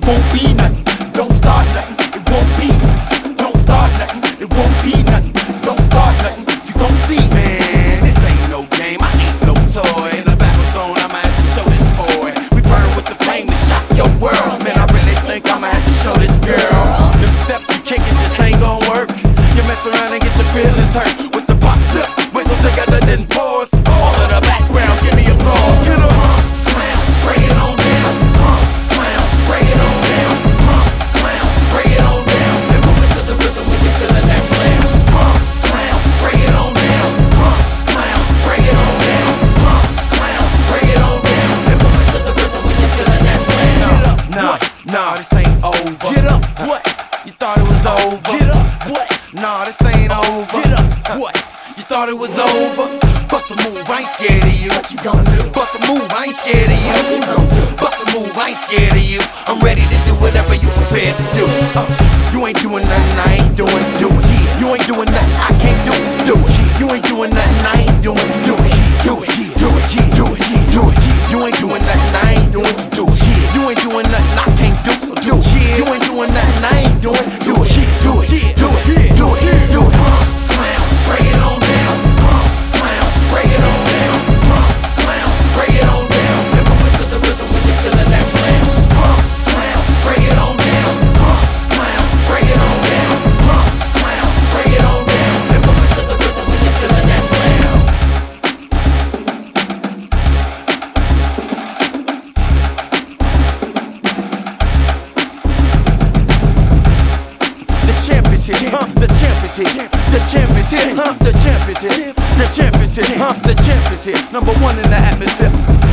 won't be nothing. Don't start nothing, it won't be. Don't start nothing, it won't be nothing. Don't start nothing, you gon' see. Man, this ain't no game, I ain't no toy. In the battle zone, I'ma have to show this boy. We burn with the flame to shock your world. Man, I really think I'ma have to show this girl. Them steps you kickin' just ain't gon' work. You mess around and get your feelings hurt. With the pop flip, wiggle together, then pause. All of the background, give me applause. Get up, clown, break it on down. Clown, break it on down. Clown, break it on down. And move it to the rhythm when you're feeling that sound. Clown, break it on down. Clown, break it on down. Clown, break it on down. And move it to the rhythm when you're feeling that sound. Nah, this ain't over. Get up, what? You thought it was over? Get up, what? Nah, this ain't over. Get up, what? You thought it was over? Bust a move, I ain't scared of you. What you gonna do? Bust a move, I ain't scared of you. What you gonna do? Bust a move, I ain't scared of you. I'm ready to do whatever you prepared to do. You ain't doing nothing I ain't doing, do it. You ain't doing nothing I can't do, do it. You ain't doing nothing I ain't doing, do it. Do it, do it, do it, do it. You ain't doing nothing I ain't doing, so do it. You ain't doing nothing I can't do, so do it. You ain't doing nothing I ain't doing, so do it. Do it, do it, do it, do it. Clown, break it on down. Clown, break it on down. Clown, break it on down. And move it to the rhythm when you're feeling that sound. Clown, break it on down. Clown, break it on down. Clown, break it on down. And move it to the rhythm when you're feeling that sound. The champ is here, the champ is here, the champ is here, the champ is here, the champ is here, the champ is here, #1 in the atmosphere.